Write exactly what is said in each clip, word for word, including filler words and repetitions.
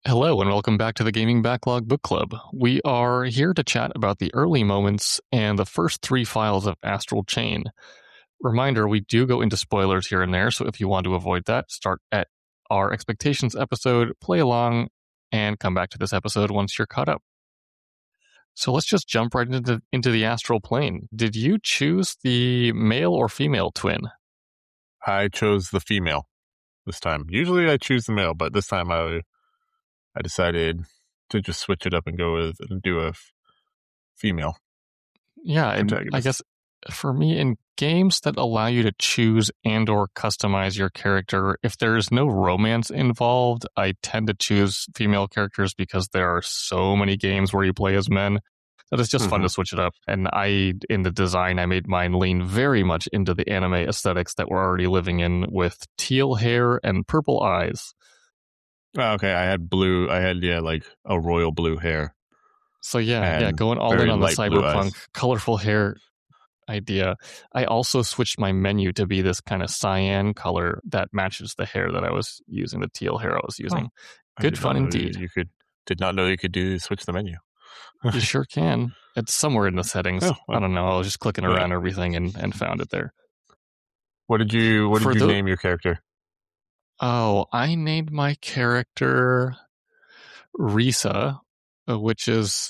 Hello and welcome back to the Gaming Backlog Book Club. We are here to chat about the early moments and the first three files of Astral Chain. Reminder, we do go into spoilers here and there, so if you want to avoid that, start at our expectations episode, play along, and come back to this episode once you're caught up. So let's just jump right into the, into the astral plane. Did you choose the male or female twin? I chose the female this time. Usually I choose the male, but this time I I decided to just switch it up and go with and do a f- female. Yeah, and I guess for me, in games that allow you to choose and or customize your character, if there's no romance involved, I tend to choose female characters because there are so many games where you play as men that it's just mm-hmm. fun to switch it up. And I, in the design, I made mine lean very much into the anime aesthetics that we're already living in, with teal hair and purple eyes. Oh, okay, I had blue. I had yeah, like a royal blue hair. So yeah, yeah, going all in on the cyberpunk colorful hair idea. I also switched my menu to be this kind of cyan color that matches the hair that I was using, the teal hair I was using. Oh, Good fun indeed. You could did not know you could do switch the menu. You sure can. It's somewhere in the settings. Oh, well, I don't know. I was just clicking around yeah. everything and, and found it there. What did you What did For you the, name your character? Oh, I named my character Risa, which is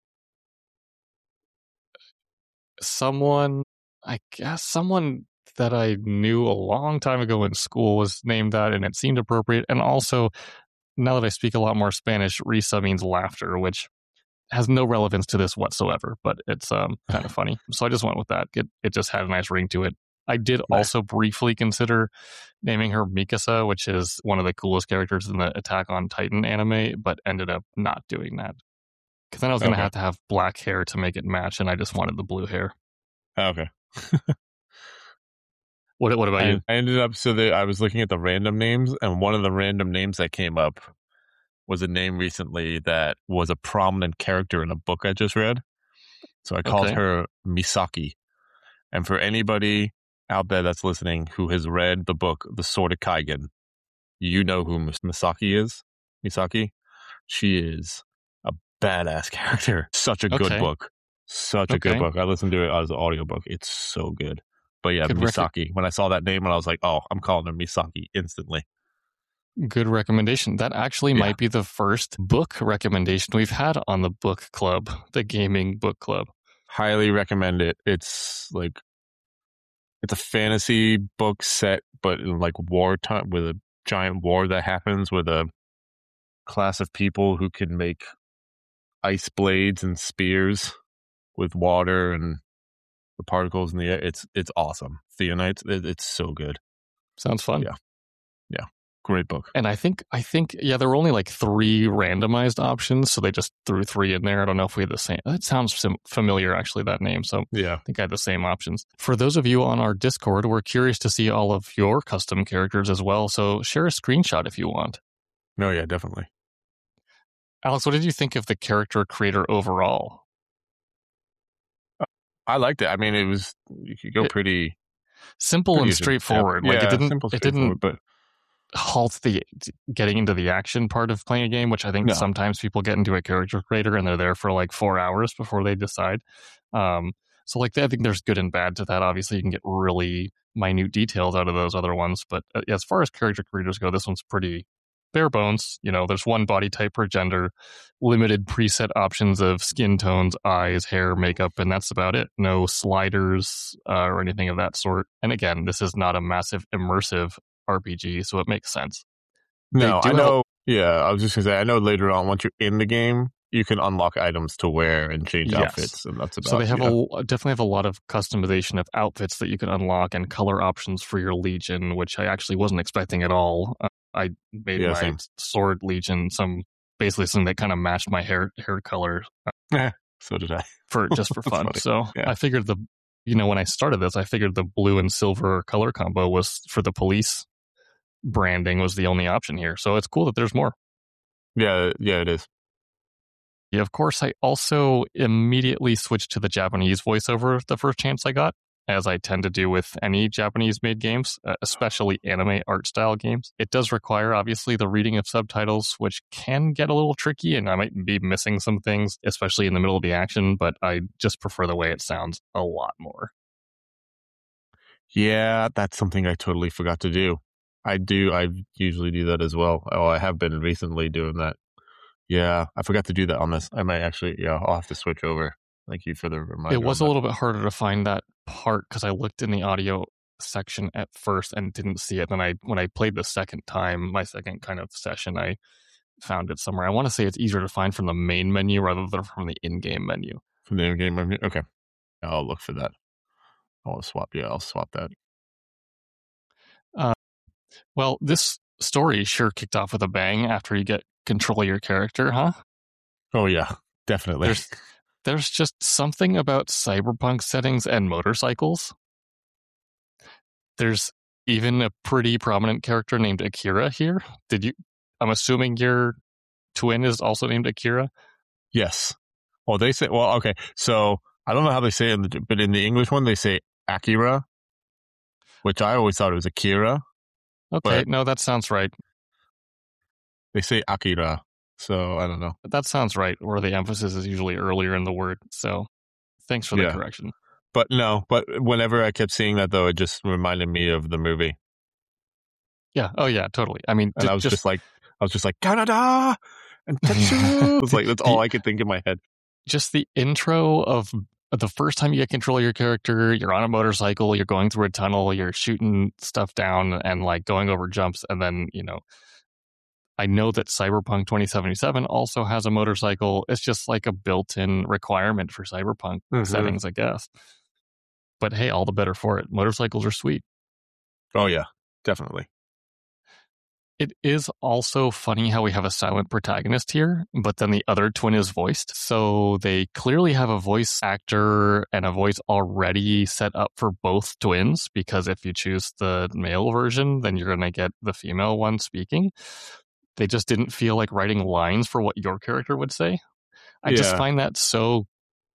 someone, I guess, someone that I knew a long time ago in school was named that, and it seemed appropriate. And also, now that I speak a lot more Spanish, Risa means laughter, which has no relevance to this whatsoever, but it's um, kind of funny. So I just went with that. It, it just had a nice ring to it. I did also briefly consider naming her Mikasa, which is one of the coolest characters in the Attack on Titan anime, but ended up not doing that. Because then I was going to okay. have to have black hair to make it match, and I just wanted the blue hair. Okay. what What about I, you? I ended up, so that I was looking at the random names, and one of the random names that came up was a name recently that was a prominent character in a book I just read. So I called okay. her Misaki. And for anybody out there that's listening who has read the book The Sword of Kaigen, you know who Misaki is. Misaki, she is a badass character. Such a good okay. book. Such a okay. good book. I listened to it as an audiobook. It's so good. But yeah, good Misaki. Rec- when I saw that name, and I was like, oh, I'm calling her Misaki instantly. Good recommendation. That actually yeah. might be the first book recommendation we've had on the book club, the gaming book club. Highly recommend it. It's like It's a fantasy book set, but in like wartime, with a giant war that happens with a class of people who can make ice blades and spears with water and the particles in the air. It's it's awesome. Theonites, it, it's so good. Sounds fun. Yeah, yeah, great book. And I think I think yeah, there were only like three randomized options, so they just threw three in there. I don't know if we had the same. That sounds sim- familiar, actually, that name. So yeah, I think I had the same options. For those of you on our Discord, we're curious to see all of your custom characters as well. So share a screenshot if you want. No, yeah, definitely. Alex, what did you think of the character creator overall? I liked it. I mean, it was you could go pretty it, simple pretty and straightforward. Yeah, like yeah, it didn't, simple, it didn't but halt the getting into the action part of playing a game, which I think no. sometimes people get into a character creator and they're there for like four hours before they decide. Um, so like I think there's good and bad to that. Obviously, you can get really minute details out of those other ones, but as far as character creators go, this one's pretty bare bones. You know, there's one body type per gender, limited preset options of skin tones, eyes, hair, makeup, and that's about it. No sliders uh, or anything of that sort. And again, this is not a massive immersive R P G, so it makes sense. No, I know. Have, yeah, I was just gonna say, I know later on, once you're in the game, you can unlock items to wear and change yes. outfits, and that's about. So they have yeah. a definitely have a lot of customization of outfits that you can unlock and color options for your Legion, which I actually wasn't expecting at all. Uh, I made yeah, my same. sword Legion some basically something that kind of matched my hair hair color. Uh, so did I for just for fun. So yeah. I figured the you know when I started this, I figured the blue and silver color combo was for the police branding was the only option here. So it's cool that there's more. Yeah, yeah, it is. Yeah, of course, I also immediately switched to the Japanese voiceover the first chance I got. as I tend to do with any Japanese-made games, uh, especially anime art style games. It does require, obviously, the reading of subtitles, which can get a little tricky, and I might be missing some things, especially in the middle of the action, but I just prefer the way it sounds a lot more. Yeah, that's something I totally forgot to do. I do. I usually do that as well. Oh, I have been recently doing that. Yeah, I forgot to do that on this. I might actually, yeah, I'll have to switch over. Thank you for the reminder. It was a little bit harder to find that part because I looked in the audio section at first and didn't see it. Then I, when I played the second time, my second kind of session, I found it somewhere. I want to say it's easier to find from the main menu rather than from the in-game menu. From the in-game menu? Okay. I'll look for that. I'll swap. Yeah, I'll swap that. Uh, well, this story sure kicked off with a bang after you get control of your character, huh? Oh, yeah, definitely. There's, there's just something about cyberpunk settings and motorcycles. There's even a pretty prominent character named Akira here. Did you? I'm assuming your twin is also named Akira? Yes. Well, they say, well, okay. So I don't know how they say it, but in the English one, they say Akira, which I always thought it was Akira. Okay, no, that sounds right. They say Akira, so I don't know. That sounds right, where the emphasis is usually earlier in the word. So thanks for the yeah. correction. But no, but whenever I kept seeing that, though, it just reminded me of the movie. Yeah. Oh, yeah, totally. I mean, and I was just, just like, I was just like, Canada and Tetsu. It was like, that's all I could think in my head. Just the intro of the first time you get control of your character, you're on a motorcycle, you're going through a tunnel, you're shooting stuff down and like going over jumps. And then, you know, I know that Cyberpunk twenty seventy-seven also has a motorcycle. It's just like a built-in requirement for Cyberpunk mm-hmm. settings, I guess. But hey, all the better for it. Motorcycles are sweet. Oh, yeah, definitely. It is also funny how we have a silent protagonist here, but then the other twin is voiced. So they clearly have a voice actor and a voice already set up for both twins, because if you choose the male version, then you're going to get the female one speaking. They just didn't feel like writing lines for what your character would say. I yeah. just find that so...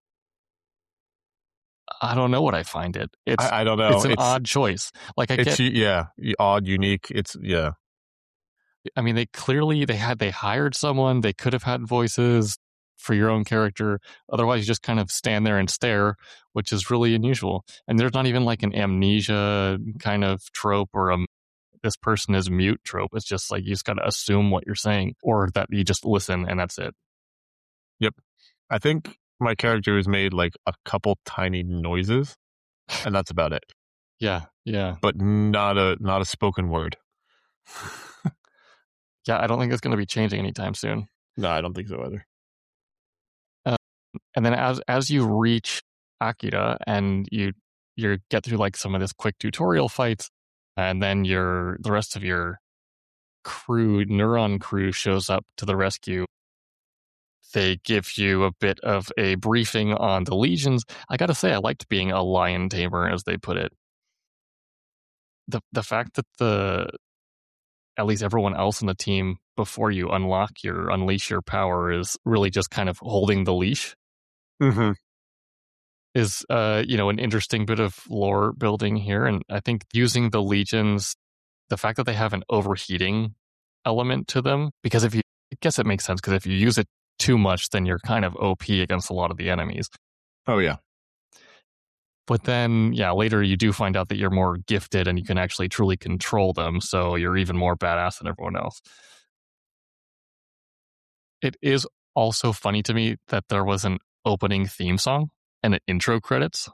I don't know what I find it. It's, I, I don't know. It's an it's, odd choice. Like I it's, get, yeah, odd, unique. It's, yeah. I mean, they clearly, they had, they hired someone, they could have had voices for your own character. Otherwise, you just kind of stand there and stare, which is really unusual. And there's not even like an amnesia kind of trope or a this person is mute trope. It's just like you just got to assume what you're saying, or that you just listen and that's it. Yep. I think my character has made like a couple tiny noises, and that's about it. Yeah, yeah. But not a not a spoken word. Yeah, I don't think it's going to be changing anytime soon. No, I don't think so either. Um, and then as as you reach Akira and you you get through like some of this quick tutorial fights, and then your the rest of your crew, Neuron crew, shows up to the rescue. They give you a bit of a briefing on the legions. I gotta say, I liked being a lion tamer, as they put it. The the fact that the at least everyone else in the team before you unlock your unleash your power is really just kind of holding the leash. Mm-hmm. Is uh you know an interesting bit of lore building here, and I think using the legions, the fact that they have an overheating element to them, because if you I guess it makes sense because if you use it too much, then you're kind of O P against a lot of the enemies. Oh, yeah. But then, yeah, later you do find out that you're more gifted and you can actually truly control them, so you're even more badass than everyone else. It is also funny to me that there was an opening theme song and an intro credits.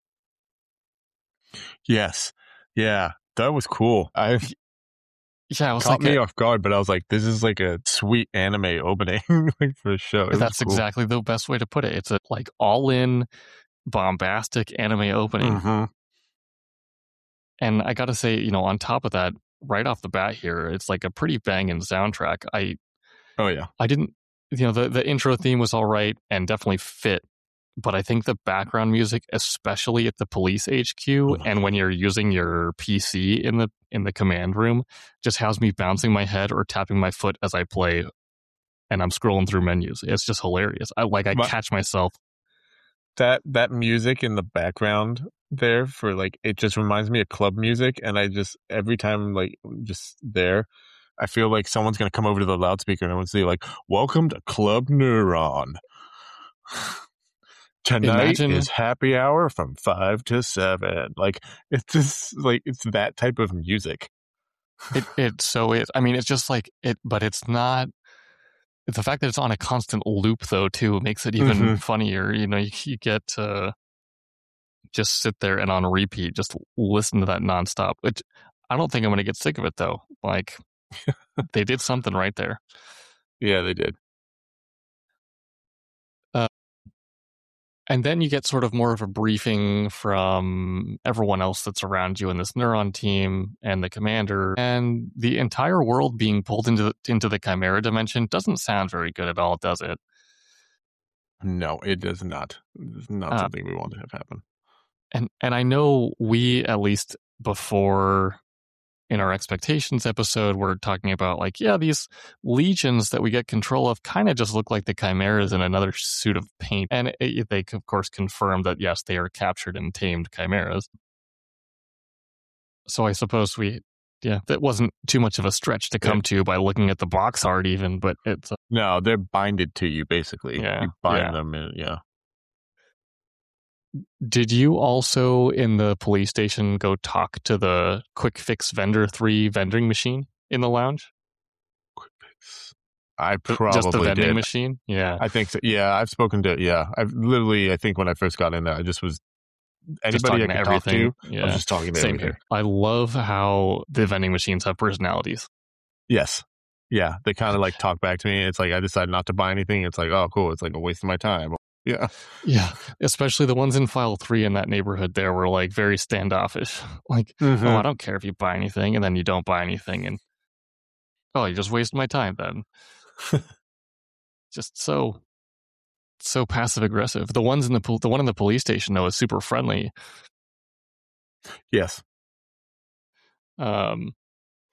Yes. Yeah, that was cool. I Yeah, it was caught like me a, off guard, but I was like, this is like a sweet anime opening for the show. It that's cool. exactly the best way to put it. It's a like all-in bombastic anime opening. Mm-hmm. And I gotta say, you know, on top of that, right off the bat here, it's like a pretty banging soundtrack. I Oh yeah. I didn't you know, the, the intro theme was all right and definitely fit. But I think the background music, especially at the police H Q, and when you're using your P C in the in the command room, just has me bouncing my head or tapping my foot as I play, and I'm scrolling through menus. It's just hilarious. I like I but catch myself. That that music in the background there for like, it just reminds me of club music. And I just, every time like just there, I feel like someone's going to come over to the loudspeaker and I would say like, welcome to Club Neuron. Tonight Imagine, is happy hour from five to seven. Like, it's just like, it's that type of music. It, it, so it, I mean, it's just like it, but it's not, the fact that it's on a constant loop though, too, makes it even mm-hmm. funnier. You know, you, you get to just sit there and on repeat, just listen to that nonstop, which I don't think I'm going to get sick of it though. Like, they did something right there. Yeah, they did. Uh, and then you get sort of more of a briefing from everyone else that's around you in this Neuron team and the commander, and the entire world being pulled into the, into the Chimera dimension doesn't sound very good at all, does it? No, it does not. It's not uh, something we want to have happen. And and I know we, at least before in our expectations episode, we're talking about like, yeah, these legions that we get control of kind of just look like the chimeras in another suit of paint. And it, it, they, of course, confirm that, yes, they are captured and tamed chimeras. So I suppose we, yeah, that wasn't too much of a stretch to come yeah. to by looking at the box art even, but it's... Uh, no, they're binded to you, basically. Yeah, you bind yeah. them, in, yeah. Did you also, in the police station, go talk to the Quick Fix Vendor three vending machine in the lounge? Quick Fix. I probably Just the vending did. machine? Yeah. I think so. Yeah, I've spoken to, yeah. I've literally, I think when I first got in there, I just was, anybody I could everything. talk to, yeah. I was just talking to Same everything. Here. I love how the vending machines have personalities. Yes. Yeah, they kind of like talk back to me. It's like, I decided not to buy anything. It's like, oh, cool. It's like a waste of my time. Yeah. Yeah. Especially the ones in file three in that neighborhood there were like very standoffish. Like, mm-hmm. oh, I don't care if you buy anything, and then you don't buy anything, and oh, you just wasted my time then. Just so so passive aggressive. The ones in the pol- the one in the police station though is super friendly. Yes. Um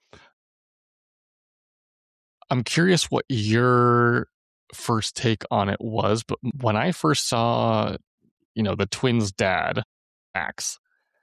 I'm curious what your first take on it was, but when I first saw, you know, the twins' dad, Max.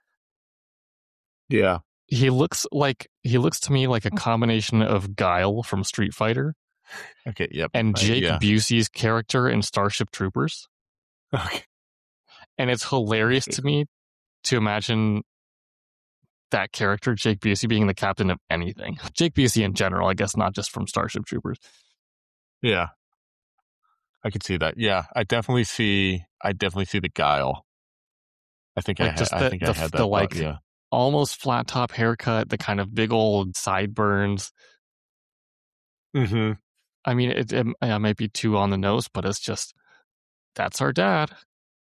Yeah. He looks like he looks to me like a combination of Guile from Street Fighter. Okay, yep. And Jake uh, yeah. Busey's character in Starship Troopers. Okay. And it's hilarious to me to imagine that character, Jake Busey, being the captain of anything. Jake Busey in general, I guess, not just from Starship Troopers. Yeah. I could see that. Yeah, I definitely see. I definitely see the Guile. I think like I, just ha- the, I think the, I had that. The like thought, yeah. almost flat top haircut, the kind of big old sideburns. Mm-hmm. I mean, it, it, it might be too on the nose, but it's just that's our dad.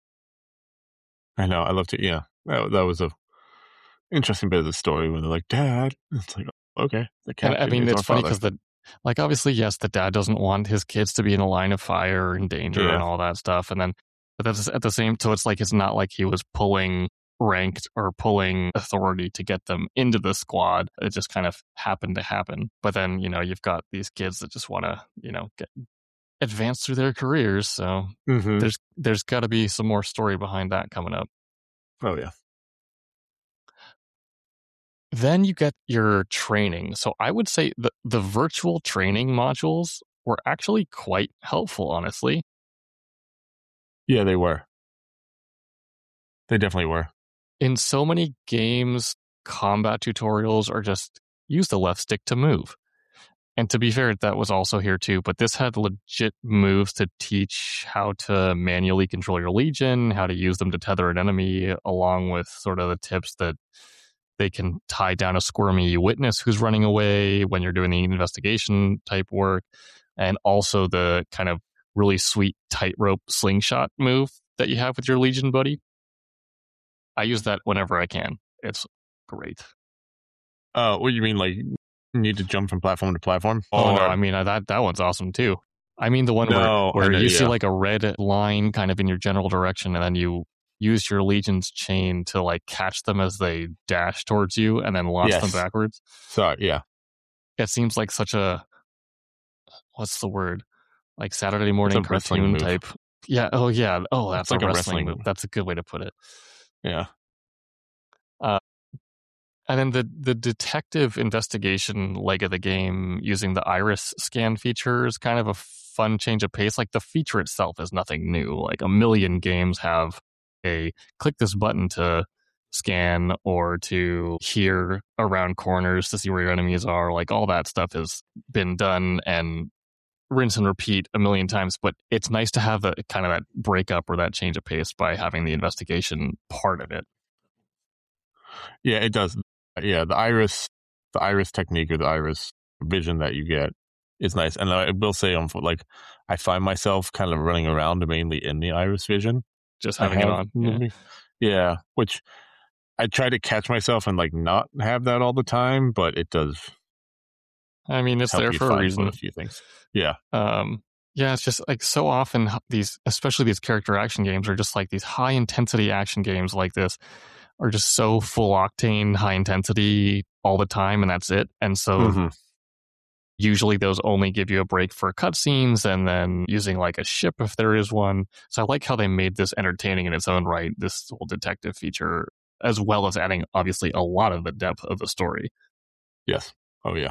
I know. I loved it. Yeah, that, that was a interesting bit of the story when they're like, "Dad," it's like, okay, the captain. And, I mean, it's funny because the. Like, obviously, yes, the dad doesn't want his kids to be in a line of fire or in danger yeah. and all that stuff. And then, but that's at the same, so it's like, it's not like he was pulling ranked or pulling authority to get them into the squad. It just kind of happened to happen. But then, you know, you've got these kids that just want to, you know, get advance through their careers. So mm-hmm. there's, there's got to be some more story behind that coming up. Oh, yeah. Then you get your training. So I would say the, the virtual training modules were actually quite helpful, honestly. Yeah, they were. They definitely were. In so many games, combat tutorials are just use the left stick to move. And to be fair, that was also here too, but this had legit moves to teach how to manually control your legion, how to use them to tether an enemy, along with sort of the tips that they can tie down a squirmy witness who's running away when you're doing the investigation type work. And also the kind of really sweet tightrope slingshot move that you have with your Legion buddy. I use that whenever I can. It's great. Uh, what do you mean, like, you need to jump from platform to platform? Oh, no, I mean, that, that one's awesome too. I mean the one no, where, where know, you yeah. see like a red line kind of in your general direction, and then you use your Legion's chain to like catch them as they dash towards you and then launch yes. them backwards. Sorry, yeah. It seems like such a, what's the word? Like Saturday morning cartoon type. Yeah. Oh, yeah. Oh, that's like a, a wrestling, wrestling move. That's a good way to put it. Yeah. And then the, the detective investigation leg of the game using the iris scan feature is kind of a fun change of pace. Like the feature itself is nothing new. Like a million games have a click this button to scan or to hear around corners to see where your enemies are. Like all that stuff has been done and rinse and repeat a million times. But it's nice to have a kind of that breakup or that change of pace by having the investigation part of it. Yeah, it does. Yeah, the iris, the iris technique or the iris vision that you get is nice. And I will say, um, like, I find myself kind of running around mainly in the iris vision, just having have, it on. Yeah. yeah, which I try to catch myself and like not have that all the time, but it does. I mean, it's there for a reason. A few things. Yeah. Um. Yeah, it's just like so often these, especially these character action games, are just like these high intensity action games like this. Are just so full octane, high intensity all the time, and that's it. And so mm-hmm. usually those only give you a break for cutscenes and then using like a ship if there is one. So I like how they made this entertaining in its own right, this whole detective feature, as well as adding obviously a lot of the depth of the story. Yes. Oh, yeah.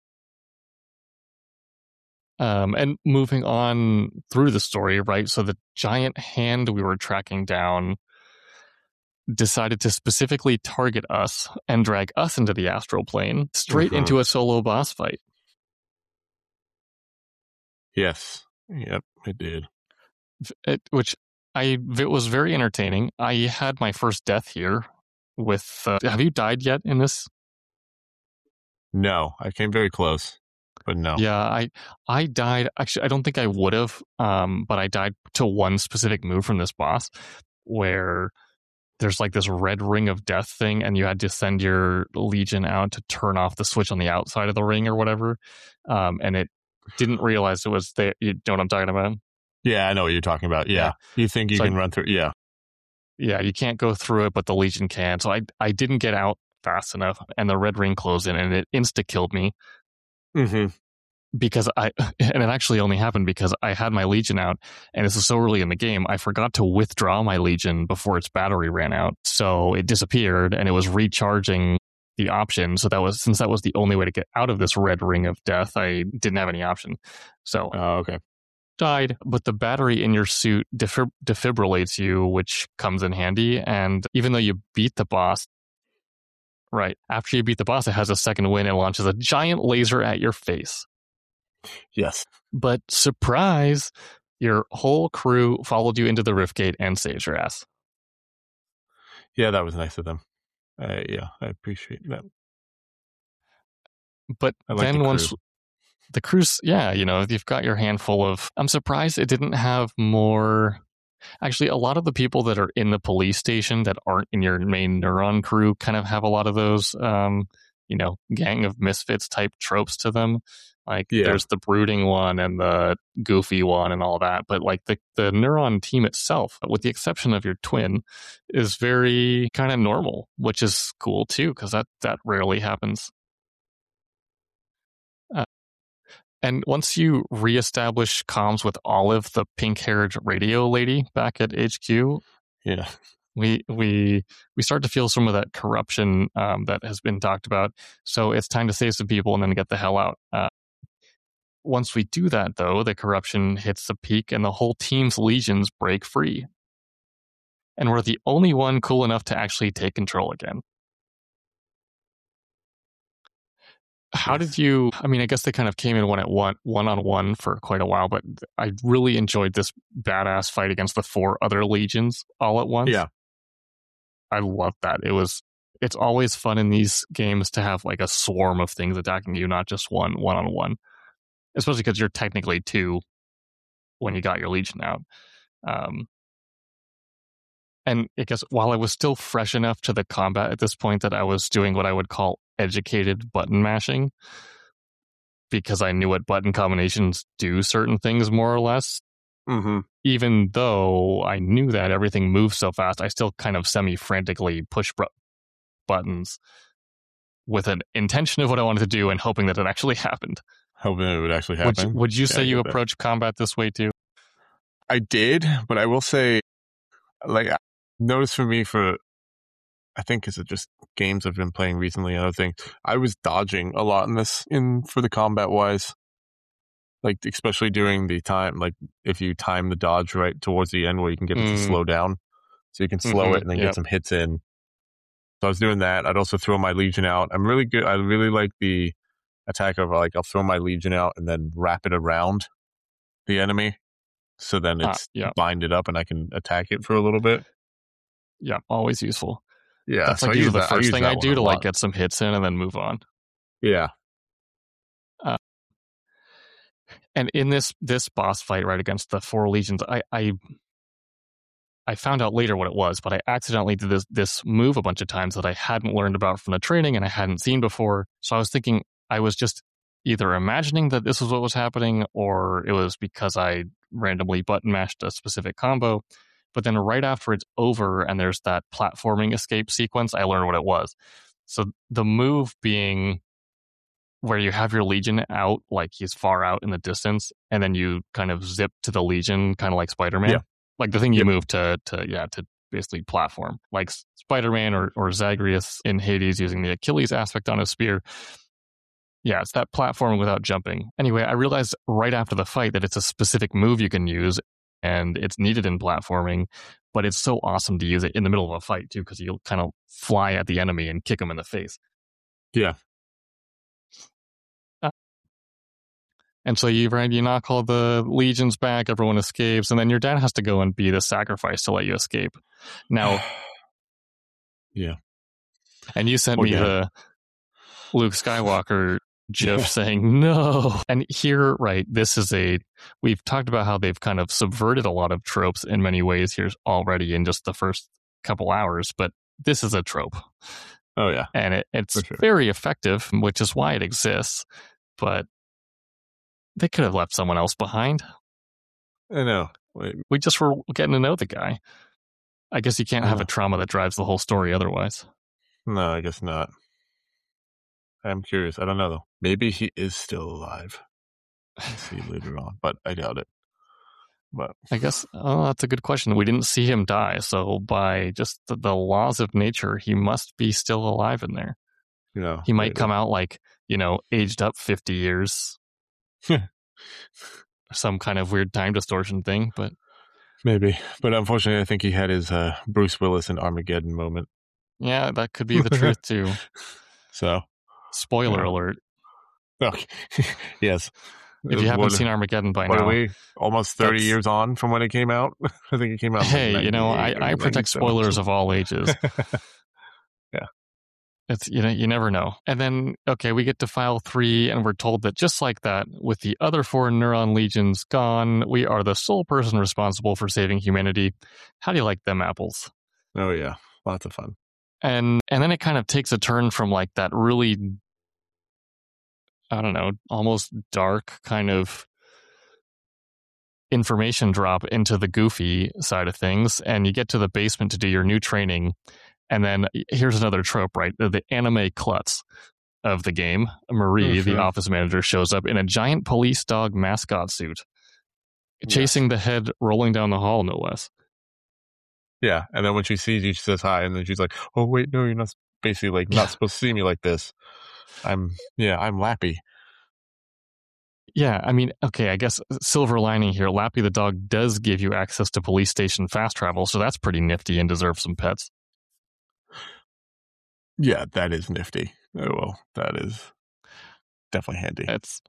Um, and moving on through the story, right? So the giant hand we were tracking down decided to specifically target us and drag us into the astral plane straight mm-hmm. into a solo boss fight. Yes. Yep, it did. It, which I it was very entertaining. I had my first death here with... Uh, have you died yet in this? No, I came very close, but no. Yeah, I I died... Actually, I don't think I would have, um, but I died to one specific move from this boss where... there's like this red ring of death thing, and you had to send your legion out to turn off the switch on the outside of the ring or whatever. Um, and it didn't realize it was there. You know what I'm talking about? Yeah, I know what you're talking about. Yeah. yeah. You think you so can I, run through. Yeah. Yeah, you can't go through it, but the legion can. So I, I didn't get out fast enough, and the red ring closed in, and it insta-killed me. Mm-hmm. Because I, and it actually only happened because I had my legion out, and this is so early in the game, I forgot to withdraw my legion before its battery ran out. So it disappeared, and it was recharging the option. So that was, since that was the only way to get out of this red ring of death, I didn't have any option. So, oh, okay. Died, but the battery in your suit defib- defibrillates you, which comes in handy. And even though you beat the boss, right, after you beat the boss, it has a second wind and launches a giant laser at your face. Yes. But surprise, your whole crew followed you into the rift gate and saved your ass. Yeah, that was nice of them. Uh, yeah, I appreciate that. But like then the once the crew's, yeah, you know, you've got your handful of... I'm surprised it didn't have more... Actually, a lot of the people that are in the police station that aren't in your main Neuron crew kind of have a lot of those, um, you know, gang of misfits type tropes to them. Like yeah. there's the brooding one and the goofy one and all that. But like the, the Neuron team itself, with the exception of your twin, is very kind of normal, which is cool too, because that, that rarely happens. Uh, and once you reestablish comms with Olive, the pink-haired radio lady back at H Q, yeah, we we we start to feel some of that corruption um, that has been talked about. So it's time to save some people and then get the hell out. Uh, Once we do that, though, the corruption hits the peak and the whole team's legions break free. And we're the only one cool enough to actually take control again. How did you... I mean, I guess they kind of came in one at one, one-on-one for quite a while, but I really enjoyed this badass fight against the four other legions all at once. Yeah. I loved that. It was... It's always fun in these games to have like a swarm of things attacking you, not just one one-on-one. Especially because you're technically two when you got your legion out. Um, and I guess while I was still fresh enough to the combat at this point that I was doing what I would call educated button mashing, because I knew what button combinations do certain things more or less. Mm-hmm. Even though I knew that everything moves so fast, I still kind of semi-frantically push br- buttons with an intention of what I wanted to do and hoping that it actually happened. Hoping it would actually happen. Would you, would you yeah, say you approach that. combat this way too? I did, but I will say, like, I noticed for me, for I think is it just games I've been playing recently. Another thing, I was dodging a lot in this in for the combat wise, like especially during the time, like if you time the dodge right towards the end where you can get mm. it to slow down, so you can slow mm-hmm. it and then yep. get some hits in. So I was doing that. I'd also throw my Legion out. I'm really good. I really like the attack of like I'll throw my Legion out and then wrap it around the enemy, so then it's ah, yeah. binded up and I can attack it for a little bit. Yeah, always useful. Yeah, that's so like I usually the that, first I thing I do to like get some hits in and then move on. Yeah. Uh, and in this this boss fight right against the four legions, I, I I found out later what it was, but I accidentally did this this move a bunch of times that I hadn't learned about from the training and I hadn't seen before. So I was thinking I was just either imagining that this was what was happening, or it was because I randomly button mashed a specific combo. But then right after it's over and there's that platforming escape sequence, I learned what it was. So the move being where you have your Legion out, like he's far out in the distance, and then you kind of zip to the Legion, kind of like Spider-Man. Yeah. Like the thing you yep. move to, to, yeah, to basically platform. Like Spider-Man or, or Zagreus in Hades using the Achilles aspect on his spear. Yeah, it's that platform without jumping. Anyway, I realized right after the fight that it's a specific move you can use, and it's needed in platforming, but it's so awesome to use it in the middle of a fight, too, because you'll kind of fly at the enemy and kick them in the face. Yeah. Uh, and so you, right, you knock all the legions back, everyone escapes, and then your dad has to go and be the sacrifice to let you escape. Now... yeah. And you sent oh, me yeah. the Luke Skywalker GIF yeah. saying no. And here, right, this is a, we've talked about how they've kind of subverted a lot of tropes in many ways here already in just the first couple hours, but this is a trope. Oh, yeah. And it, it's sure. very effective, which is why it exists, but they could have left someone else behind. I know. Wait. We just were getting to know the guy. I guess you can't have a trauma that drives the whole story otherwise. No, I guess not. I'm curious. I don't know, though. Maybe he is still alive. We'll see later on, but I doubt it. But I guess oh, that's a good question. We didn't see him die, so by just the, the laws of nature, he must be still alive in there. You know, he might maybe. come out like, you know, aged up fifty years. Some kind of weird time distortion thing, but maybe. But unfortunately, I think he had his uh, Bruce Willis and Armageddon moment. Yeah, that could be the truth too. So, spoiler yeah. alert. Okay. Yes. If you haven't what, seen Armageddon by what now, are we almost thirty years on from when it came out? I think it came out. Hey, like you know, I, I protect spoilers of all ages. Yeah, it's you know you never know. And then okay, we get to file three, and we're told that just like that, with the other four Neuron Legions gone, we are the sole person responsible for saving humanity. How do you like them apples? Oh yeah, lots of fun. And and then it kind of takes a turn from like that really, I don't know, almost dark kind of information drop into the goofy side of things. And you get to the basement to do your new training. And then here's another trope, right? The, the anime klutz of the game, Marie, mm-hmm. the office manager, shows up in a giant police dog mascot suit, chasing yes. the head rolling down the hall, no less. Yeah, and then when she sees you, she says hi, and then she's like, "Oh wait, no, you're not basically like not yeah. supposed to see me like this. I'm yeah, I'm Lappy." Yeah, I mean, okay, I guess silver lining here, Lappy the dog does give you access to police station fast travel, so that's pretty nifty and deserves some pets. Yeah, that is nifty. Oh well, that is definitely handy. It's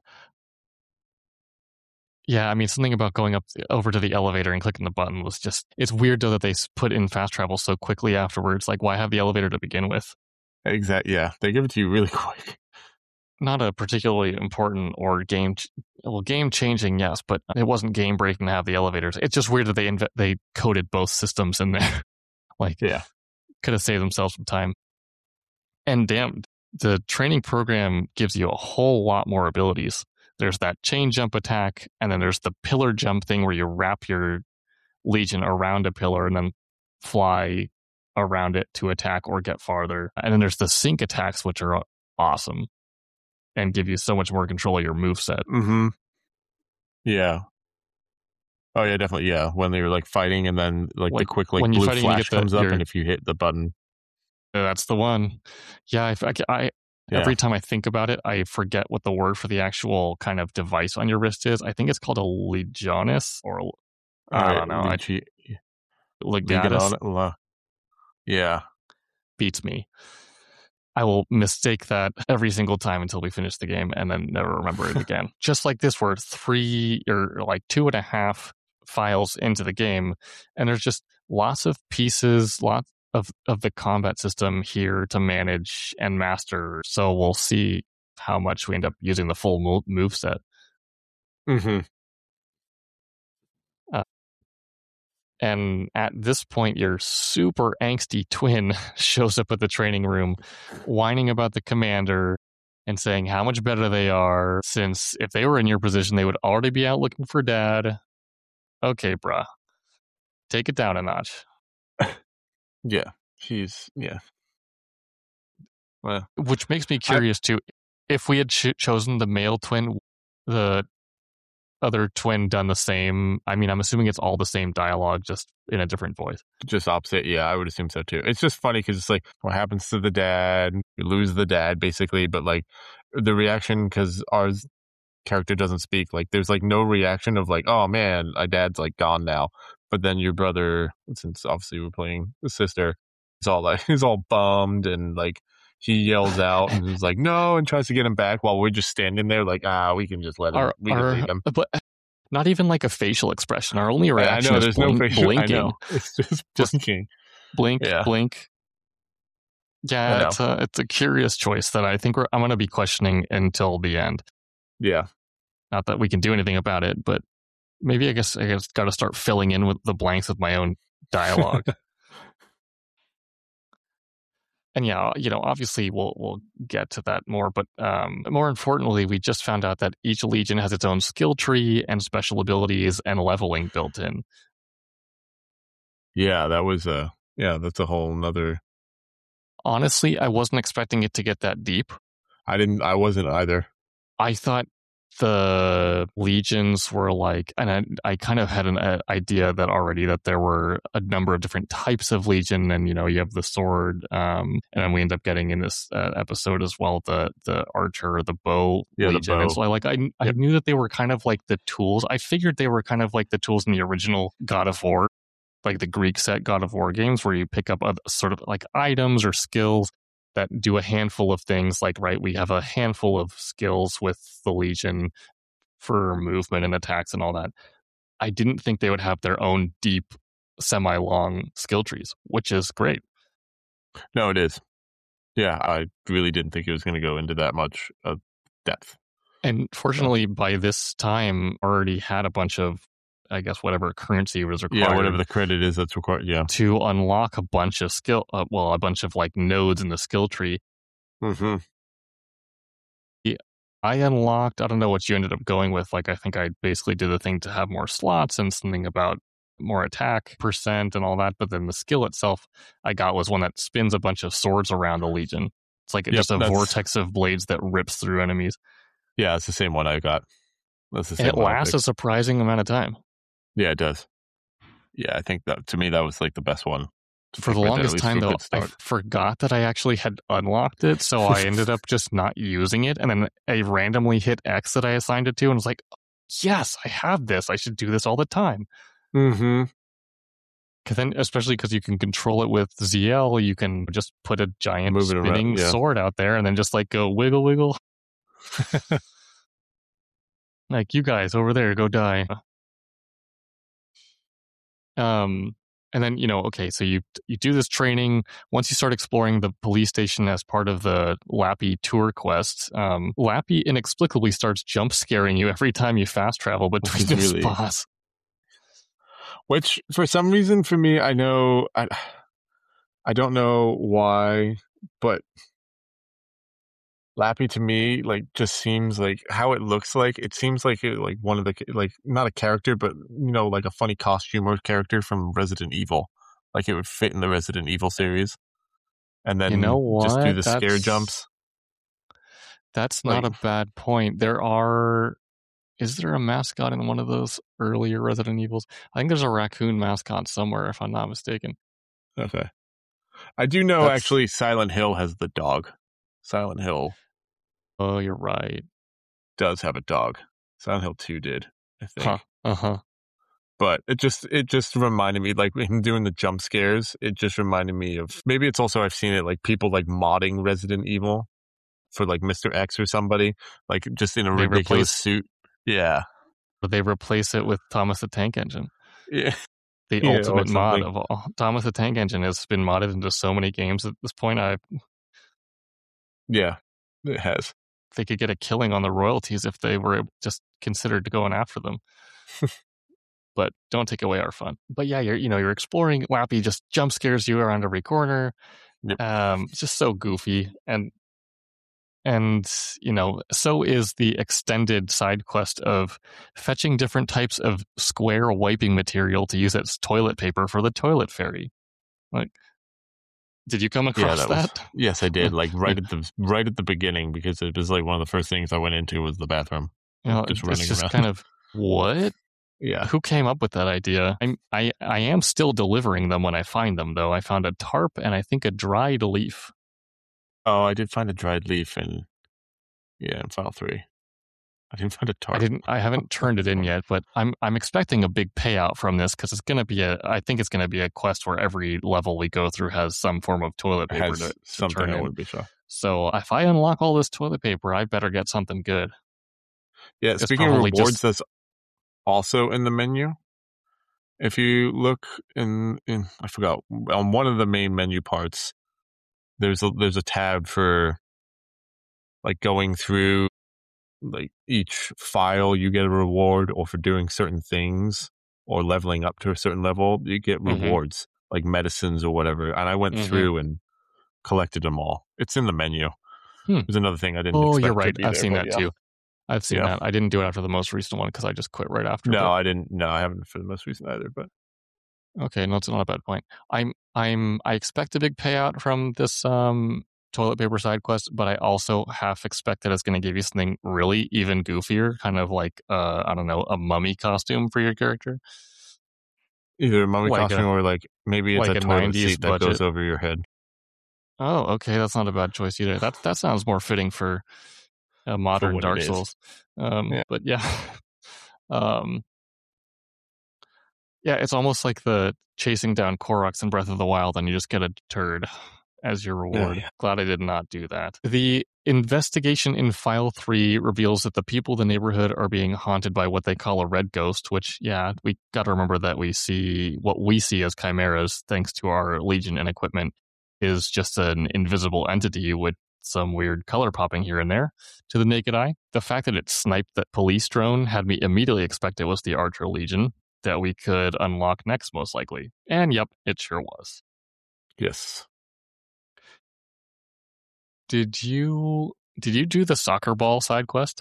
Yeah, I mean, something about going up over to the elevator and clicking the button was just, it's weird though that they put in fast travel so quickly afterwards. Like, why have the elevator to begin with? Exactly. Yeah, they give it to you really quick. Not a particularly important or game, well, game changing, yes, but it wasn't game breaking to have the elevators. It's just weird that they inv- they coded both systems in there. Like, yeah, could have saved themselves some time. And damn, the training program gives you a whole lot more abilities. There's that chain jump attack, and then there's the pillar jump thing where you wrap your Legion around a pillar and then fly around it to attack or get farther. And then there's the sync attacks, which are awesome and give you so much more control of your moveset. Mm-hmm. Yeah. Oh, yeah, definitely. Yeah. When they're like fighting and then like, like the quick like blue fighting, flash comes the, up, and if you hit the button. That's the one. Yeah, I, I, I yeah. Every time I think about it, I forget what the word for the actual kind of device on your wrist is. I think it's called a Legionis or a, I right, don't know. Legi- Legatus. Legatus. Yeah. Beats me. I will mistake that every single time until we finish the game and then never remember it again. Just like this, we're three or like two and a half files into the game, and there's just lots of pieces, lots of, of the combat system here to manage and master. So we'll see how much we end up using the full move set. Mm-hmm. Uh, and at this point, your super angsty twin shows up at the training room, whining about the commander and saying how much better they are, since if they were in your position, they would already be out looking for dad. Okay, bruh. Take it down a notch. Yeah, she's, yeah. Well, Which makes me curious, I, too. If we had ch- chosen the male twin, the other twin done the same, I mean, I'm assuming it's all the same dialogue, just in a different voice. Just opposite, yeah, I would assume so, too. It's just funny because it's like, what happens to the dad? You lose the dad, basically, but, like, the reaction, because ours character doesn't speak, like, there's, like, no reaction of, like, oh, man, my dad's, like, gone now. But then your brother, since obviously we're playing the sister, is all, like, he's all bummed and, like, he yells out and is like, no, and tries to get him back while we're just standing there like, ah, we can just let him. Our, we can our, leave him. But not even like a facial expression. Our only reaction I know, is blink, no facial, blinking. I know. It's just blinking. Just blink, yeah. blink. Yeah, it's a, it's a curious choice that I think we're, I'm going to be questioning until the end. Yeah. Not that we can do anything about it, but maybe I guess I guess got to start filling in with the blanks with my own dialogue. And yeah, you know, obviously we'll we'll get to that more, but um, more importantly, we just found out that each legion has its own skill tree and special abilities and leveling built in. Yeah, that was a yeah, that's a whole nother. Honestly, I wasn't expecting it to get that deep. I didn't. I wasn't either. I thought the legions were like, and I, I kind of had an uh, idea that already that there were a number of different types of legion, and you know you have the sword, um, and then we end up getting in this uh, episode as well the the archer, the bow yeah, legion. The bow. And so I like I I yep. knew that they were kind of like the tools. I figured they were kind of like the tools in the original God of War, like the Greek set God of War games, where you pick up a, sort of like items or skills that do a handful of things. Like, right, we have a handful of skills with the Legion for movement and attacks and all that. I didn't think they would have their own deep, semi-long skill trees, which is great. No, it is. Yeah, I really didn't think it was going to go into that much of depth. And fortunately, so. by this time, already had a bunch of, I guess, whatever currency was required. Yeah, whatever the credit is that's required, yeah. To unlock a bunch of skill, uh, well, a bunch of, like, nodes in the skill tree. Mm-hmm. Yeah, I unlocked, I don't know what you ended up going with. Like, I think I basically did the thing to have more slots and something about more attack percent and all that. But then the skill itself I got was one that spins a bunch of swords around the Legion. It's like yep, just a vortex of blades that rips through enemies. Yeah, it's the same one I got. That's the same and it lasts a surprising amount of time. Yeah, it does. Yeah, I think that to me that was like the best one. For the longest time, though, I forgot that I actually had unlocked it, so I ended up just not using it, and then I randomly hit X that I assigned it to, and was like, yes, I have this. I should do this all the time. Mm-hmm. Cause then, especially because you can control it with Z L, you can just put a giant Move spinning around, yeah. sword out there and then just like go wiggle, wiggle. Like, you guys over there, go die. Um, and then, you know, okay, so you you do this training. Once you start exploring the police station as part of the Lappy tour quest, um, Lappy inexplicably starts jump scaring you every time you fast travel between the really? spots. Which, for some reason, for me, I know, I, I don't know why, but Lappy to me, like, just seems like how it looks like. It seems like it, like one of the, like, not a character, but, you know, like a funny costume or character from Resident Evil. Like, it would fit in the Resident Evil series. And then you know what? just do the that's, scare jumps. That's like, not a bad point. There are, is there a mascot in one of those earlier Resident Evils? I think there's a raccoon mascot somewhere, if I'm not mistaken. Okay. I do know That's... actually Silent Hill has the dog. Silent Hill. Oh, you're right. Does have a dog. Silent Hill two did, I think. Huh. Uh-huh. But it just it just reminded me, like him doing the jump scares, it just reminded me of, maybe it's also I've seen it like people like modding Resident Evil for like Mister X or somebody, like just in a they ridiculous replace, suit. Yeah. But they replace it with Thomas the Tank Engine. Yeah. The yeah, ultimate mod of all. Thomas the Tank Engine has been modded into so many games at this point. I Yeah, it has. They could get a killing on the royalties if they were just considered going after them. But don't take away our fun. But yeah, you're you know you're exploring. Lappy just jump scares you around every corner. Yep. Um, it's just so goofy, and and you know so is the extended side quest of fetching different types of square wiping material to use as toilet paper for the toilet fairy. Like, did you come across yeah, that? that? Was, yes, I did. Like right at the right at the beginning, because it was like one of the first things I went into was the bathroom. You know, just running it's just around. Kind of what. Yeah. Who came up with that idea? I'm, I I am still delivering them when I find them, though. I found a tarp and I think a dried leaf. Oh, I did find a dried leaf in, yeah, in file three. I didn't find a tarp. I didn't. I haven't turned it in yet, but I'm I'm expecting a big payout from this because it's going to be a. I think it's going to be a quest where every level we go through has some form of toilet paper to, to turn in. Would be sure. So if I unlock all this toilet paper, I better get something good. Yeah. It's speaking of rewards, just, that's also in the menu. If you look in, in I forgot, on one of the main menu parts, there's a there's a tab for like going through like each file you get a reward, or for doing certain things or leveling up to a certain level you get mm-hmm. rewards like medicines or whatever. And I went mm-hmm. through and collected them all. It's in the menu. Hmm. There's another thing I didn't. Oh, expect you're right. To be I've there, seen that yeah. too. I've seen yeah. that. I didn't do it after the most recent one because I just quit right after. No, but... I didn't. No, I haven't for the most recent either. But okay, no, it's not a bad point. I'm, I'm, I expect a big payout from this um, toilet paper side quest, but I also half expect that it's going to give you something really even goofier, kind of like uh, I don't know, a mummy costume for your character. Either a mummy like costume a, or like maybe it's like a, a toilet seat budget. That goes over your head. Oh, okay, that's not a bad choice either. That that sounds more fitting for a modern for Dark Souls. Um, yeah. But yeah, um, yeah, it's almost like the chasing down Koroks in Breath of the Wild, and you just get a turd as your reward. Yeah, yeah. Glad I did not do that. The investigation in File three reveals that the people of the neighborhood are being haunted by what they call a red ghost, which, yeah, we got to remember that we see what we see as chimeras, thanks to our Legion and equipment, is just an invisible entity with some weird color popping here and there to the naked eye. The fact that it sniped that police drone had me immediately expect it was the Archer Legion that we could unlock next, most likely. And yep, it sure was. Yes. Did you did you do the soccer ball side quest?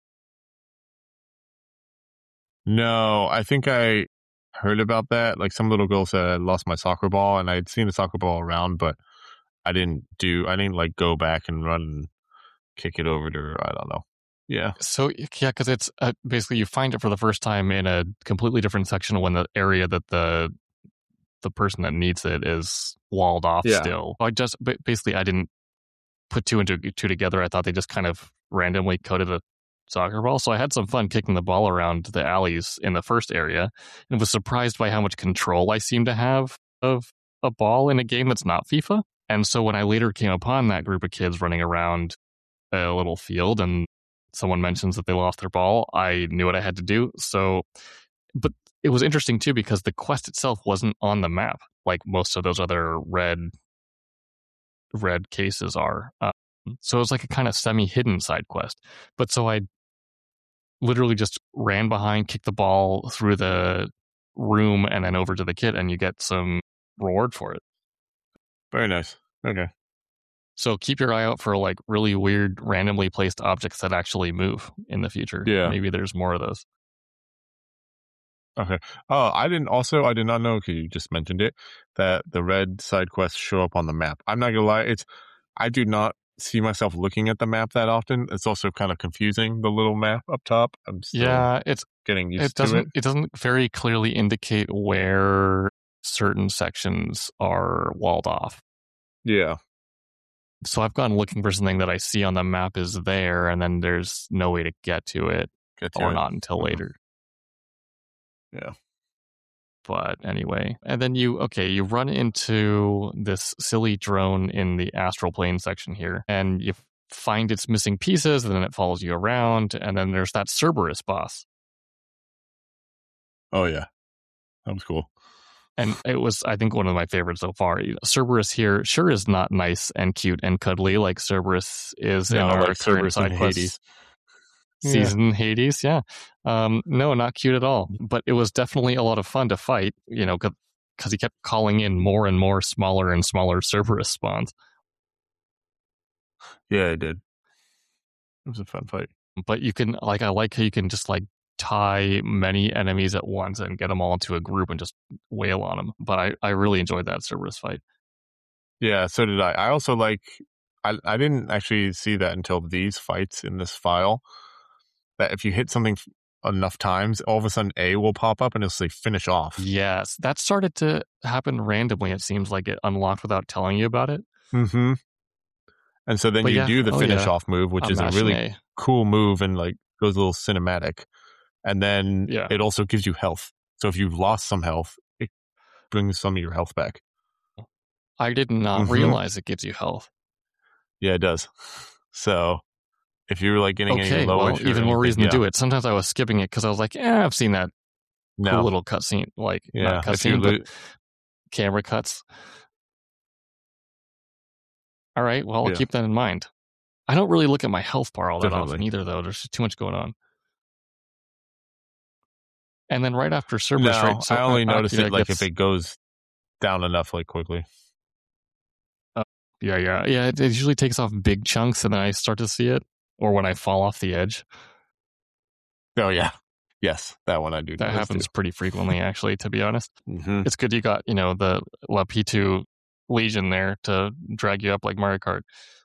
No, I think I heard about that. Like some little girl said I lost my soccer ball, and I'd seen the soccer ball around, but I didn't do, I didn't like go back and run and kick it over to her. I don't know. Yeah. So, yeah, because it's uh, basically you find it for the first time in a completely different section when the area that the the person that needs it is walled off yeah. still. I just, basically, I didn't put two and two, two together. I thought they just kind of randomly coded a soccer ball. So I had some fun kicking the ball around the alleys in the first area and was surprised by how much control I seem to have of a ball in a game that's not FIFA. And so when I later came upon that group of kids running around a little field and someone mentions that they lost their ball, I knew what I had to do. So, but it was interesting too, because the quest itself wasn't on the map like most of those other red, red cases are. Um, so it was like a kind of semi-hidden side quest. But so I literally just ran behind, kicked the ball through the room and then over to the kid, and you get some reward for it. Very nice. Okay. So keep your eye out for like really weird, randomly placed objects that actually move in the future. Yeah. Maybe there's more of those. Okay. Oh, I didn't also, I did not know, because you just mentioned it, that the red side quests show up on the map. I'm not going to lie. It's, I do not see myself looking at the map that often. It's also kind of confusing, the little map up top. I'm still yeah, it's getting used it doesn't, to it. It doesn't very clearly indicate where certain sections are walled off. Yeah. So I've gone looking for something that I see on the map is there, and then there's no way to get to it, get to or it. not until mm-hmm. later. Yeah. But anyway, and then you, okay, you run into this silly drone in the astral plane section here, and you find its missing pieces, and then it follows you around, and then there's that Cerberus boss. Oh, yeah. That was cool. And it was, I think, one of my favorites so far. Cerberus here sure is not nice and cute and cuddly like Cerberus is no, in our like current side quest season, yeah. Hades. Yeah. Um, no, not cute at all. But it was definitely a lot of fun to fight, you know, because he kept calling in more and more smaller and smaller Cerberus spawns. Yeah, it did. It was a fun fight. But you can, like, I like how you can just, like, tie many enemies at once and get them all into a group and just wail on them. But I, I really enjoyed that Cerberus fight. Yeah, so did I. I also like, I, I didn't actually see that until these fights in this file, that if you hit something enough times, all of a sudden A will pop up and it'll say finish off. Yes, that started to happen randomly. It seems like it unlocked without telling you about it. Mm-hmm. And so then but you yeah. do the oh, finish yeah. off move, which I'm is a really a. cool move and like goes a little cinematic. And then yeah. it also gives you health. So if you've lost some health, it brings some of your health back. I did not mm-hmm. realize it gives you health. Yeah, it does. So if you're like getting okay, any low, well, even more reason yeah. to do it. Sometimes I was skipping it because I was like, "Yeah, I've seen that no. cool little cutscene, like yeah. not cutscene, but lo- camera cuts." All right, well, I'll yeah. keep that in mind. I don't really look at my health bar all that Definitely. often either, though. There's just too much going on. And then right after Cerberus, no, right, so I only uh, notice it like gets, if it goes down enough, like quickly. Uh, yeah, yeah, yeah. It, it usually takes off big chunks, and then I start to see it, or when I fall off the edge. Oh yeah, yes, that one I do. That happens too. pretty frequently, actually. To be honest, mm-hmm. it's good you got you know the Lapitu Legion there to drag you up like Mario Kart.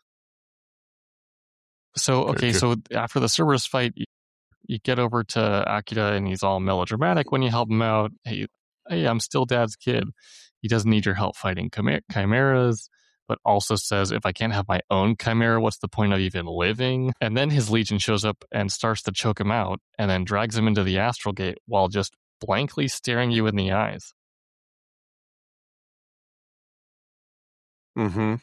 So okay, Very so true. After the Cerberus fight, you, you get over to Akira, and he's all melodramatic when you help him out. Hey, hey, I'm still Dad's kid. He doesn't need your help fighting chimera- chimeras, but also says, if I can't have my own chimera, what's the point of even living? And then his Legion shows up and starts to choke him out, and then drags him into the Astral Gate while just blankly staring you in the eyes. Mm-hmm.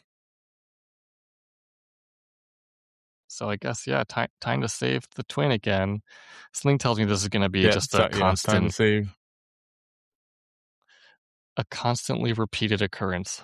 So I guess, yeah, time time to save the twin again. Something tells me this is going to be yeah, just a so, constant, yeah, time to save. a constantly repeated occurrence.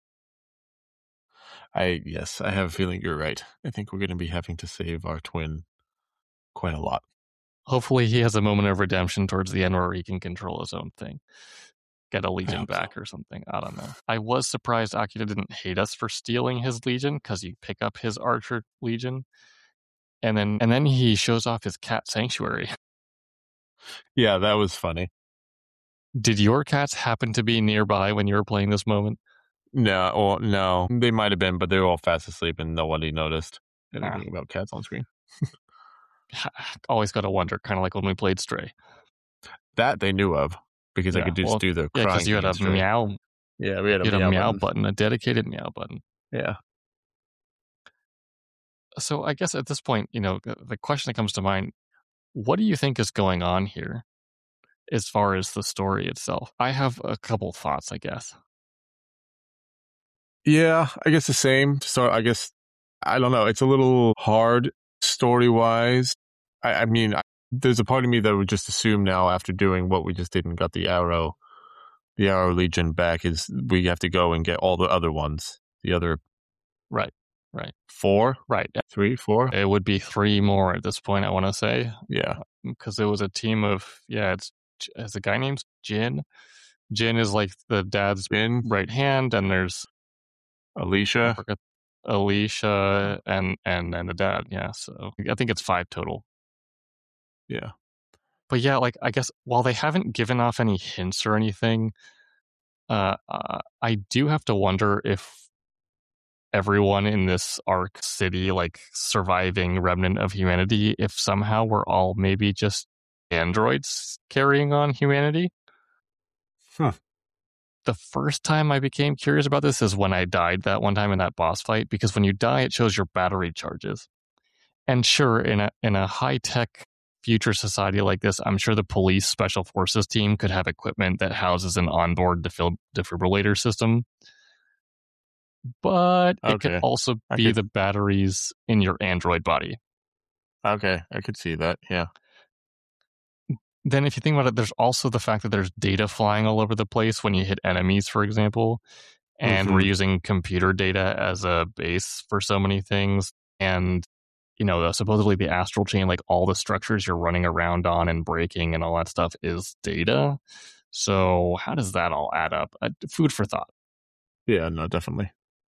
I yes, I have a feeling you're right. I think we're going to be having to save our twin quite a lot. Hopefully, he has a moment of redemption towards the end where he can control his own thing, get a Legion back so. or something. I don't know. I was surprised Akira didn't hate us for stealing his Legion because you pick up his Archer Legion. And then and then he shows off his cat sanctuary. Yeah, that was funny. Did your cats happen to be nearby when you were playing this moment? No, well, no. They might have been, but they were all fast asleep and nobody noticed anything ah. about cats on screen. Always got to wonder, kind of like when we played Stray. That they knew of, because yeah, I could just well, do the crying. Yeah, because you had a Stray. meow. Yeah, we had a, you had meow, a meow button. button, a dedicated meow button. Yeah. So I guess at this point, you know, the question that comes to mind, what do you think is going on here as far as the story itself? I have a couple thoughts, I guess. Yeah, I guess the same. So I guess, I don't know. It's a little hard story-wise. I, I mean, I, there's a part of me that would just assume now after doing what we just did and got the Arrow, the Arrow Legion back is we have to go and get all the other ones. The other... Right. Right. Four? Right. Three, four? It would be three more at this point, I want to say. Yeah. Because it was a team of, yeah, it's, it's a guy named Jin. Jin is like the dad's Jin. right hand, and there's Alicia. Alicia, and, and, and the dad, yeah. So I think it's five total. Yeah. But yeah, like, I guess while they haven't given off any hints or anything, uh, uh I do have to wonder if everyone in this Ark city, like surviving remnant of humanity, if somehow we're all maybe just androids carrying on humanity. Huh. the first time I became curious about this is when I died that one time in that boss fight, because when you die, it shows your battery charges. And sure, in a in a high-tech future society like this, I'm sure the police special forces team could have equipment that houses an onboard defib- defibrillator system. But it okay. could also be could... the batteries in your android body. Okay, I could see that, yeah. Then if you think about it, there's also the fact that there's data flying all over the place when you hit enemies, for example. And mm-hmm. we're using computer data as a base for so many things. And you know, the, supposedly the astral chain, like all the structures you're running around on and breaking and all that stuff is data. So how does that all add up? Uh, food for thought. Yeah, no, definitely.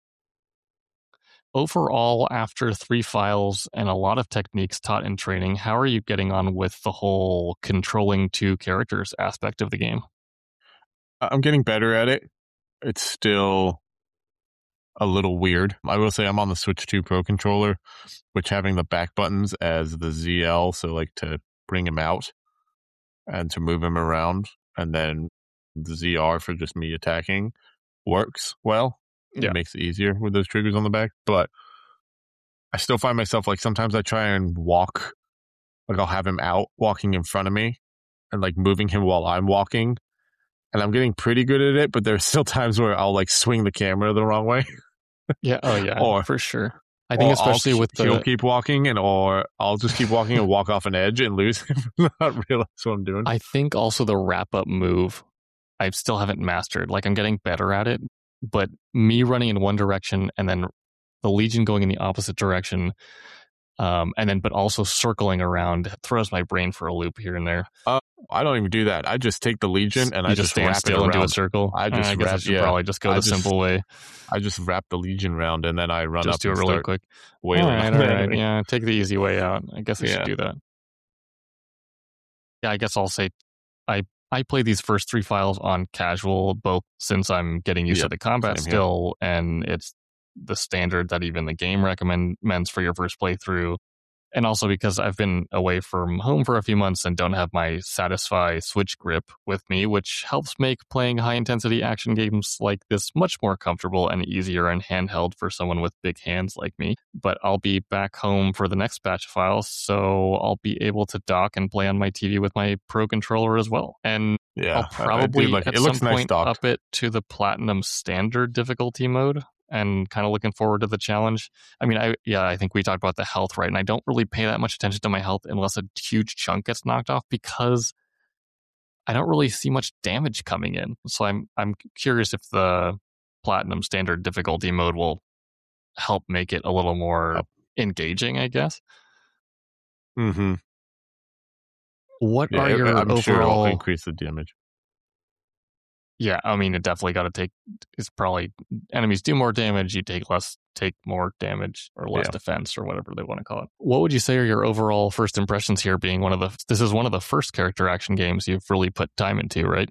Overall, after three files and a lot of techniques taught in training, how are you getting on with the whole controlling two characters aspect of the game? I'm getting better at it. It's still a little weird. I will say I'm on the Switch two Pro controller, which having the back buttons as the Z L, so like to bring him out and to move him around, and then the Z R for just me attacking works well. Yeah. It makes it easier with those triggers on the back, but I still find myself like sometimes I try and walk, like I'll have him out walking in front of me and like moving him while I'm walking, and I'm getting pretty good at it, but there's still times where I'll like swing the camera the wrong way. Yeah, oh yeah, or, for sure. I think especially I'll, with the... He'll keep walking, and or I'll just keep walking and walk off an edge and lose him, not realize what I'm doing. I think also the wrap-up move, I still haven't mastered. Like, I'm getting better at it, but me running in one direction and then the Legion going in the opposite direction, um, and then but also circling around throws my brain for a loop here and there. Uh, I don't even do that. I just take the Legion and you I just, just stand wrap still it and do a circle. I just uh, I guess wrap, I should yeah. probably just go I the just, simple way. I just wrap the Legion round and then I run just up do and it really start quick. Wailing all right, all right. Yeah, take the easy way out. I guess I yeah. should do that. Yeah, I guess I'll say I I play these first three files on casual, both since I'm getting used yep. to the combat Same still, here. And it's the standard that even the game recommends for your first playthrough. And also because I've been away from home for a few months and don't have my Satisfy Switch grip with me, which helps make playing high-intensity action games like this much more comfortable and easier and handheld for someone with big hands like me. But I'll be back home for the next batch of files, so I'll be able to dock and play on my T V with my Pro Controller as well. And yeah, I'll probably like at it. It some looks point nice up it to the Platinum Standard difficulty mode. And kind of looking forward to the challenge. I mean, I yeah, I think we talked about the health, right? And I don't really pay that much attention to my health unless a huge chunk gets knocked off because I don't really see much damage coming in. So I'm I'm curious if the Platinum Standard difficulty mode will help make it a little more engaging, I guess. Mm-hmm. What yeah, are your I'm overall... sure it'll increase the damage. Yeah, I mean, it definitely got to take. It's probably enemies do more damage. You take less, take more damage, or less yeah. defense, or whatever they want to call it. What would you say are your overall first impressions here? Being one of the, this is one of the first character action games you've really put time into, right?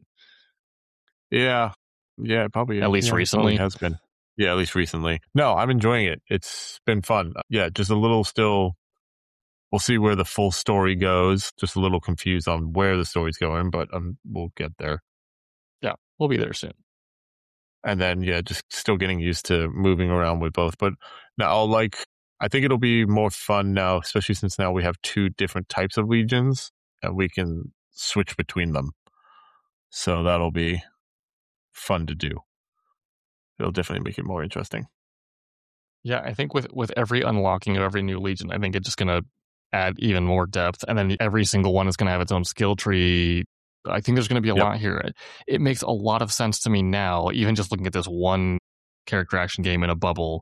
Yeah, yeah, probably. At least yeah, recently, has been. Yeah, at least recently. No, I'm enjoying it. It's been fun. Yeah, just a little still. We'll see where the full story goes. Just a little confused on where the story's going, but um, we'll get there. Yeah, we'll be there soon. And then, yeah, just still getting used to moving around with both. But now, like, I think it'll be more fun now, especially since now we have two different types of legions and we can switch between them. So that'll be fun to do. It'll definitely make it more interesting. Yeah, I think with, with every unlocking of every new legion, I think it's just going to add even more depth. And then every single one is going to have its own skill tree. I think there's going to be a yep. lot here. It, it makes a lot of sense to me now, even just looking at this one character action game in a bubble,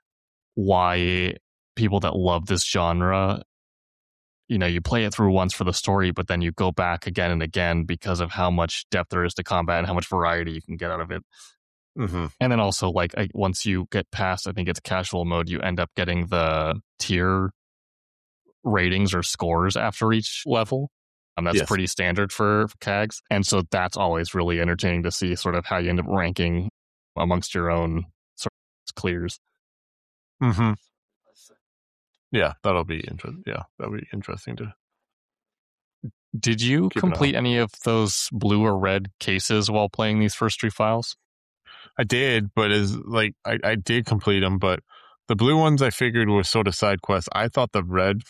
why people that love this genre, you know, you play it through once for the story, but then you go back again and again because of how much depth there is to combat and how much variety you can get out of it. Mm-hmm. And then also, like, I, once you get past, I think it's casual mode, you end up getting the tier ratings or scores after each level. Um, that's yes. pretty standard for, for C A Gs. And so that's always really entertaining to see sort of how you end up ranking amongst your own sort of clears. Mm-hmm. Yeah, that'll be interesting. Yeah, that'll be interesting to. Did you complete any of those blue or red cases while playing these first three files? I did, but as like I, I did complete them, but the blue ones I figured were sort of side quests. I thought the red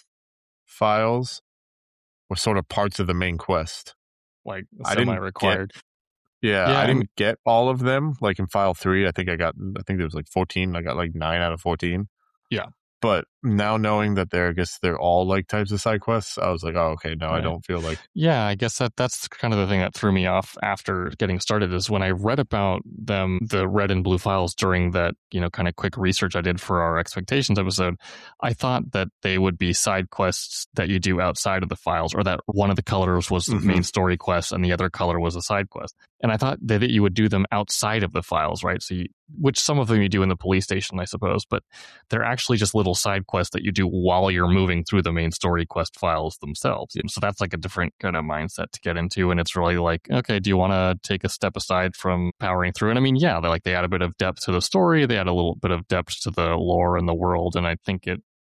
files were sort of parts of the main quest. Like I semi-required. Didn't get, yeah, yeah, I didn't I'm, get all of them. Like in file three, I think I got, I think there was like fourteen. I got like nine out of fourteen. Yeah. But now knowing that they're, I guess they're all like types of side quests, I was like, oh, okay, no, right. I don't feel like. Yeah, I guess that that's kind of the thing that threw me off after getting started is when I read about them, the red and blue files during that, you know, kind of quick research I did for our expectations episode. I thought that they would be side quests that you do outside of the files, or that one of the colors was the mm-hmm. main story quest and the other color was a side quest. And I thought that you would do them outside of the files, right? So you, which some of them you do in the police station, I suppose, but they're actually just little side quests that you do while you're moving through the main story quest files themselves. Yeah. So that's like a different kind of mindset to get into. And it's really like, okay, do you want to take a step aside from powering through? And I mean, yeah, they like they add a bit of depth to the story. They add a little bit of depth to the lore and the world. And I think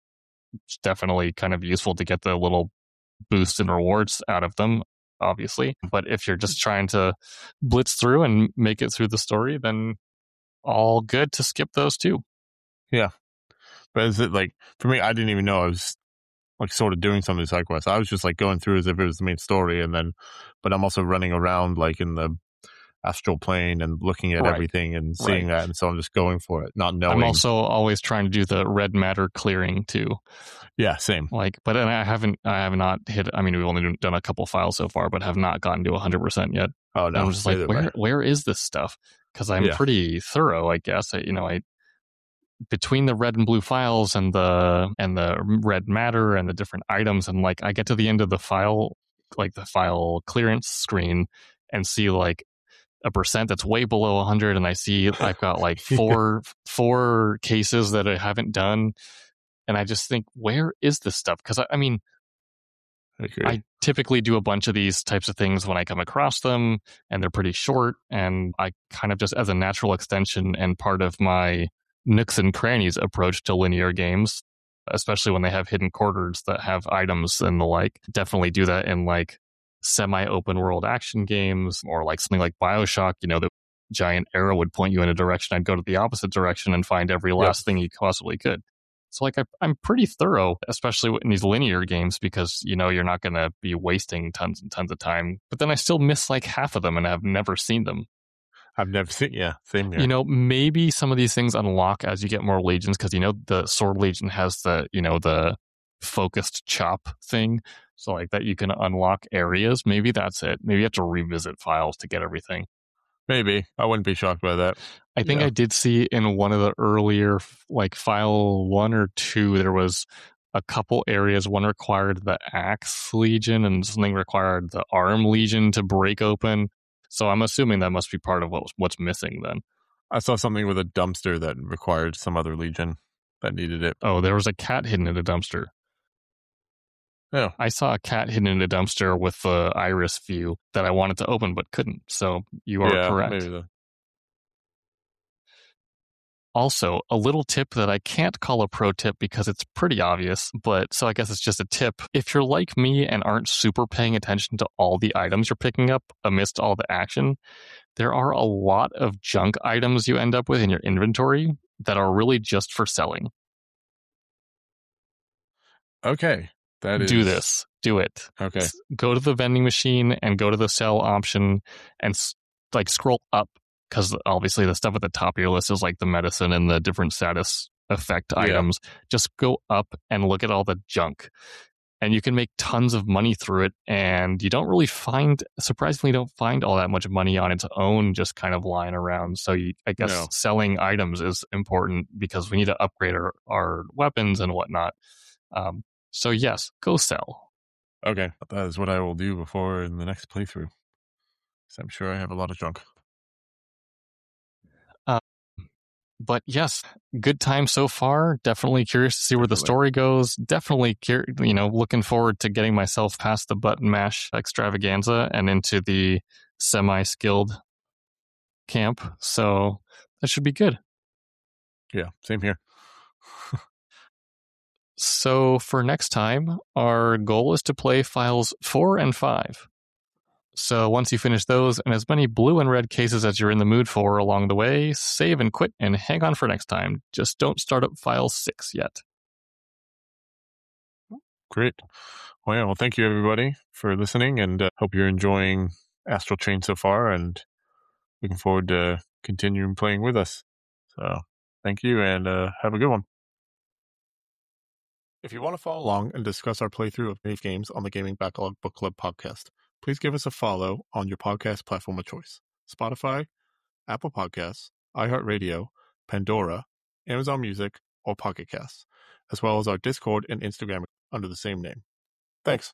it's definitely kind of useful to get the little boosts and rewards out of them, obviously. But if you're just trying to blitz through and make it through the story, then all good to skip those too. Yeah. But is it like, for me, I didn't even know I was like sort of doing some of these side quests. I was just like going through as if it was the main story. And then, but I'm also running around like in the astral plane and looking at right. everything and seeing right. that. And so I'm just going for it, not knowing. I'm also always trying to do the red matter clearing too. Yeah, same. Like, but I haven't, I have not hit, I mean, we've only done a couple files so far, but have not gotten to one hundred percent yet. Oh, no. And I'm just like, where, right. where is this stuff? Because I'm yeah. pretty thorough, I guess. I, you know, I, between the red and blue files and the and the red matter and the different items, and like I get to the end of the file, like the file clearance screen, and see like a percent that's way below one hundred, and I see I've got like four four cases that I haven't done, and I just think, where is this stuff? Because I, I mean, I, I typically do a bunch of these types of things when I come across them, and they're pretty short, and I kind of just as a natural extension and part of my nooks and crannies approach to linear games, especially when they have hidden quarters that have items and the like. Definitely do that in like semi-open world action games, or like something like BioShock. You know, the giant arrow would point you in a direction. I'd go to the opposite direction and find every last yeah. thing you possibly could. So like I, I'm pretty thorough, especially in these linear games, because you know you're not going to be wasting tons and tons of time. But then I still miss like half of them, and I've never seen them. I've never seen, yeah, same here. You know, maybe some of these things unlock as you get more legions, because, you know, the Sword Legion has the, you know, the focused chop thing. So, like, that you can unlock areas. Maybe that's it. Maybe you have to revisit files to get everything. Maybe. I wouldn't be shocked by that. I think yeah. I did see in one of the earlier, like, file one or two, there was a couple areas. One required the Axe Legion, and something required the Arm Legion to break open. So I'm assuming that must be part of what, what's missing then. I saw something with a dumpster that required some other legion that needed it. Oh, there was a cat hidden in a dumpster. Yeah. I saw a cat hidden in a dumpster with the iris view that I wanted to open but couldn't. So you are yeah, correct. Maybe the... Also, a little tip that I can't call a pro tip because it's pretty obvious, but so I guess it's just a tip. If you're like me and aren't super paying attention to all the items you're picking up amidst all the action, there are a lot of junk items you end up with in your inventory that are really just for selling. Okay. That is... Do this. Do it. Okay. Go to the vending machine and go to the sell option and like scroll up. Because obviously the stuff at the top of your list is like the medicine and the different status effect yeah. items. Just go up and look at all the junk. And you can make tons of money through it. And you don't really find, surprisingly, don't find all that much money on its own just kind of lying around. So you, I guess no. selling items is important because we need to upgrade our, our weapons and whatnot. Um, so yes, go sell. Okay. That is what I will do before in the next playthrough. So I'm sure I have a lot of junk. But yes, good time so far. Definitely curious to see where the story goes. Definitely, cur- you know, looking forward to getting myself past the button mash extravaganza and into the semi-skilled camp. So that should be good. Yeah, same here. So for next time, our goal is to play files four and five. So once you finish those and as many blue and red cases as you're in the mood for along the way, save and quit and hang on for next time. Just don't start up file six yet. Great. Well, yeah, well, thank you everybody for listening, and uh, hope you're enjoying Astral Chain so far, and looking forward to continuing playing with us. So thank you, and uh, have a good one. If you want to follow along and discuss our playthrough of Knave Games on the Gaming Backlog Book Club podcast, please give us a follow on your podcast platform of choice: Spotify, Apple Podcasts, iHeartRadio, Pandora, Amazon Music, or Pocket Casts, as well as our Discord and Instagram under the same name. Thanks.